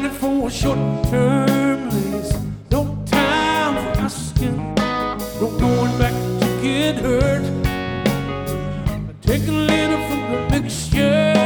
money for a short-term lease. No time for asking, no going back to get hurt.